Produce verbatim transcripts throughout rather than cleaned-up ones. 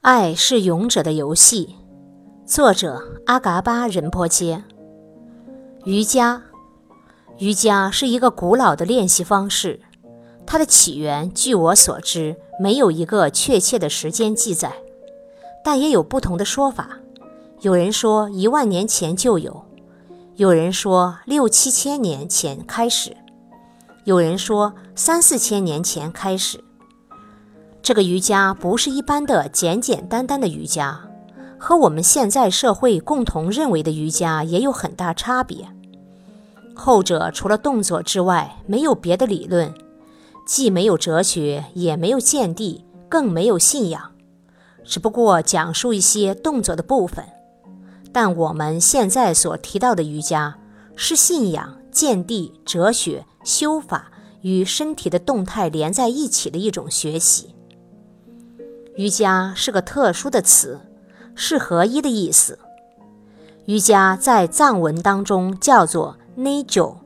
爱是勇者的游戏，作者阿嘎巴仁波切。瑜伽，瑜伽是一个古老的练习方式，它的起源据我所知没有一个确切的时间记载，但也有不同的说法。有人说一万年前就有，有人说六七千年前开始，有人说三四千年前开始。这个瑜伽不是一般的简简单单的瑜伽，和我们现在社会共同认为的瑜伽也有很大差别。后者除了动作之外没有别的理论，既没有哲学，也没有见地，更没有信仰，只不过讲述一些动作的部分。但我们现在所提到的瑜伽是信仰、见地、哲学、修法与身体的动态连在一起的一种学习。瑜伽是个特殊的词，是合一的意思。瑜伽在藏文当中叫做 Nijo，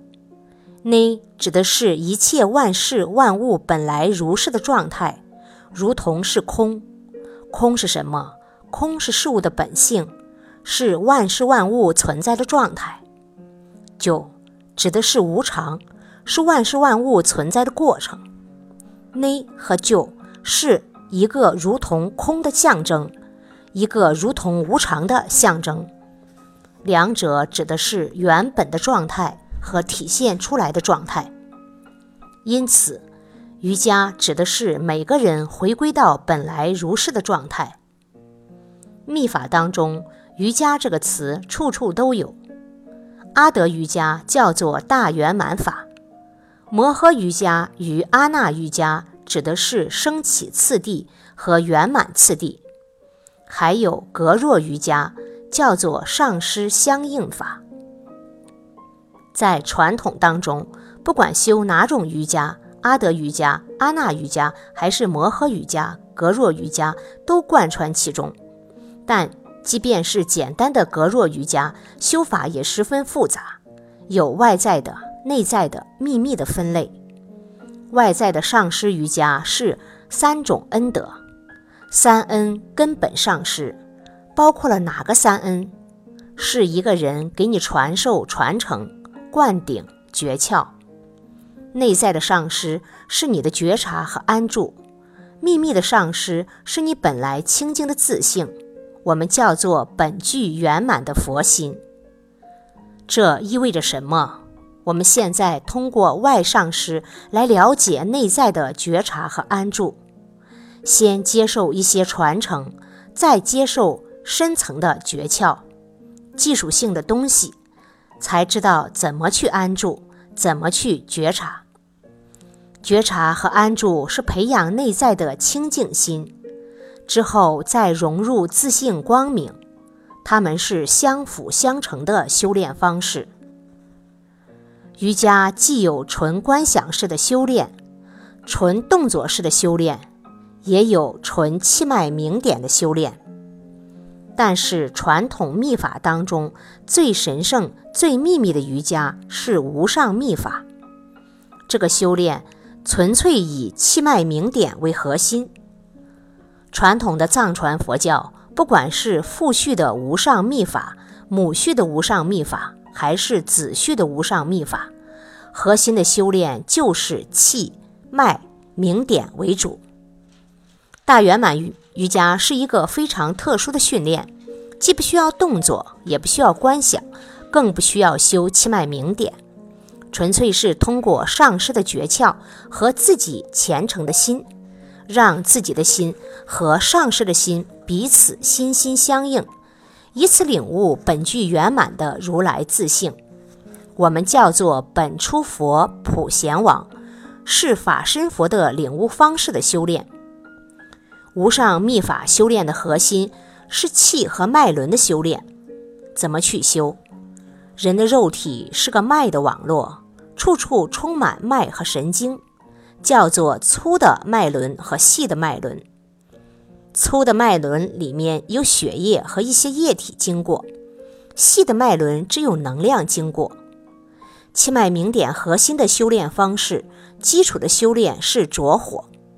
Ni 指的是一切万事万物本来如是的状态，如同是空。空是什么？空是事物的本性，是万事万物存在的状态。就指的是无常，是万事万物存在的过程。Ni 和就是一个如同空的象征，一个如同无常的象征，两者指的是原本的状态和体现出来的状态。因此，瑜伽指的是每个人回归到本来如是的状态。密法当中，瑜伽这个词处处都有。阿德瑜伽叫做大圆满法，摩诃瑜伽与阿那瑜伽指的是升起次第和圆满次第，还有格若瑜伽叫做上师相应法。在传统当中，不管修哪种瑜伽，阿德瑜伽、阿那瑜伽还是摩诃瑜伽、格若瑜伽都贯穿其中。但即便是简单的格若瑜伽，修法也十分复杂，有外在的、内在的、秘密的分类。外在的上师瑜伽是三种恩德，三恩根本上师，包括了哪个三恩？是一个人给你传授、传承、灌顶、诀窍。内在的上师是你的觉察和安住，秘密的上师是你本来清净的自性，我们叫做本具圆满的佛心。这意味着什么？我们现在通过外上师来了解内在的觉察和安住，先接受一些传承，再接受深层的诀窍、技术性的东西，才知道怎么去安住，怎么去觉察。觉察和安住是培养内在的清净心，之后再融入自性光明，它们是相辅相成的修炼方式。瑜伽既有纯观想式的修炼，纯动作式的修炼，也有纯气脉明点的修炼。但是传统密法当中最神圣、最秘密的瑜伽是无上密法。这个修炼纯粹以气脉明点为核心。传统的藏传佛教，不管是父序的无上密法、母序的无上密法，还是子序的无上密法，核心的修炼就是气、脉、明点为主。大圆满瑜瑜伽是一个非常特殊的训练，既不需要动作，也不需要观想，更不需要修气脉明点，纯粹是通过上师的诀窍和自己虔诚的心，让自己的心和上师的心彼此心心相应，以此领悟本具圆满的如来自性。我们叫做本初佛普贤王，是法身佛的领悟方式的修炼。无上密法修炼的核心是气和脉轮的修炼。怎么去修？人的肉体是个脉的网络，处处充满脉和神经，叫做粗的脉轮和细的脉轮。粗的脉轮里面有血液和一些液体经过，细的脉轮只有能量经过。气脉明点核心的修炼方式，基础的修炼是着火。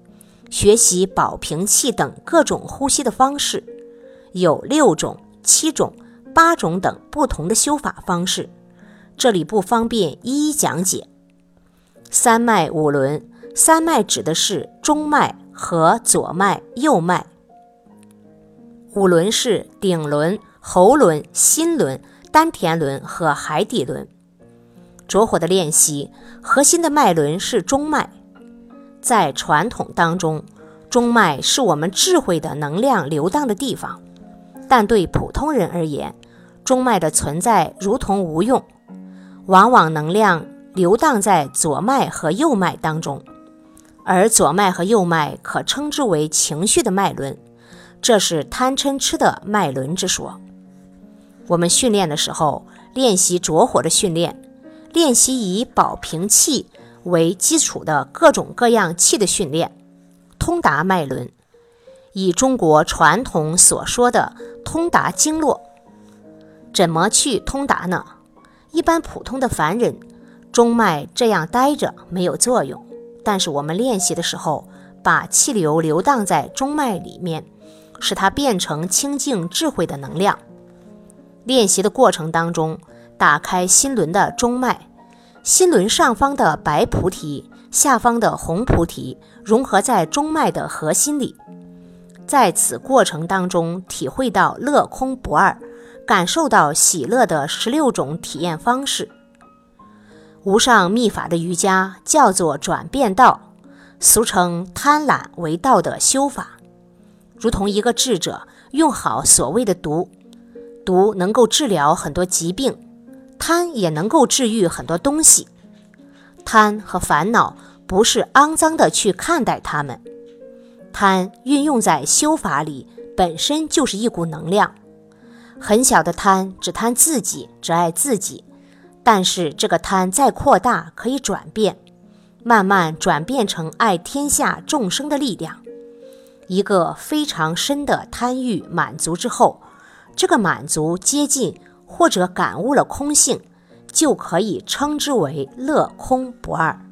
学习保平气等各种呼吸的方式，有六种、七种、八种等不同的修法方式，这里不方便一一讲解。三脉五轮，三脉指的是中脉和左脉、右脉。五轮是顶轮、喉轮、心轮、丹田轮和海底轮。着火的练习，核心的脉轮是中脉。在传统当中，中脉是我们智慧的能量流荡的地方，但对普通人而言，中脉的存在如同无用，往往能量流荡在左脉和右脉当中，而左脉和右脉可称之为情绪的脉轮，这是贪嗔痴的脉轮之说。我们训练的时候，练习着火的训练，练习以保平气为基础的各种各样气的训练，通达脉轮，以中国传统所说的通达经络。怎么去通达呢？一般普通的凡人，中脉这样待着没有作用，但是我们练习的时候，把气流流荡在中脉里面，使它变成清净智慧的能量。练习的过程当中，打开心轮的中脉，心轮上方的白菩提，下方的红菩提融合在中脉的核心里，在此过程当中体会到乐空不二，感受到喜乐的十六种体验方式。无上密法的瑜伽叫做转变道，俗称贪婪为道的修法。如同一个智者用好所谓的毒，毒能够治疗很多疾病，贪也能够治愈很多东西。贪和烦恼不是肮脏的去看待它们，贪运用在修法里本身就是一股能量。很小的贪只贪自己，只爱自己，但是这个贪再扩大可以转变，慢慢转变成爱天下众生的力量。一个非常深的贪欲满足之后，这个满足接近或者感悟了空性，就可以称之为乐空不二。